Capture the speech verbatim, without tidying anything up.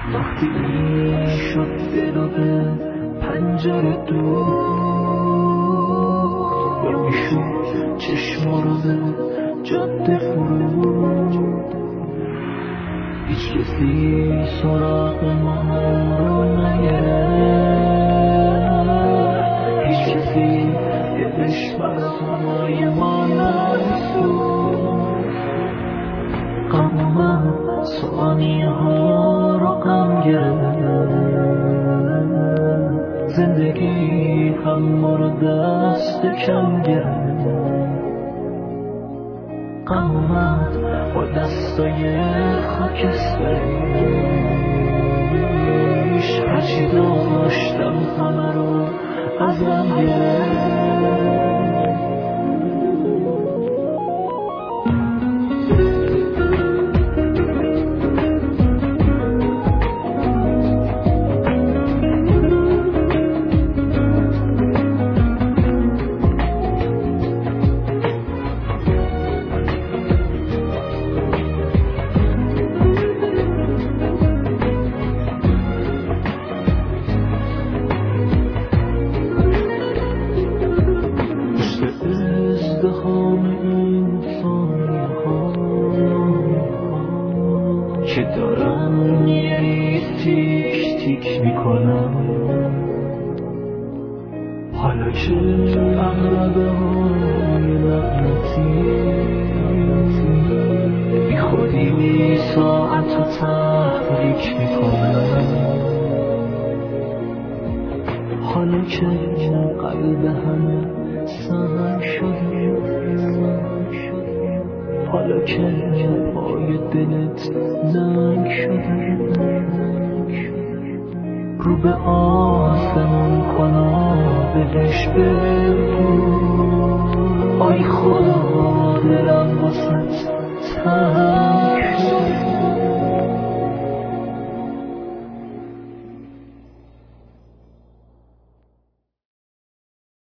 وقتی این شد دل و به پنجره دوخت یا میشد چشما رو به جاده فرود هیچ کسی سراغ ما رو نگرفت هیچ کسی دلش بر سرای ما نسود غم ثانیه ها رو غم گرفت زندگی هم ما رو دست کم گرفت غم اومد با دستای خاکستریش هرچی داشتم همه رو ازم گرفت که دارن یه ریز تیک تیک میکنن حالا که اغربه های لعنتی بی خودی ساعت رو تحریک میکنن حالا که قلب همه سنگ شده حالا که پای دلت ننگ شده رو به آسمون کنا دلش بگو آی خدا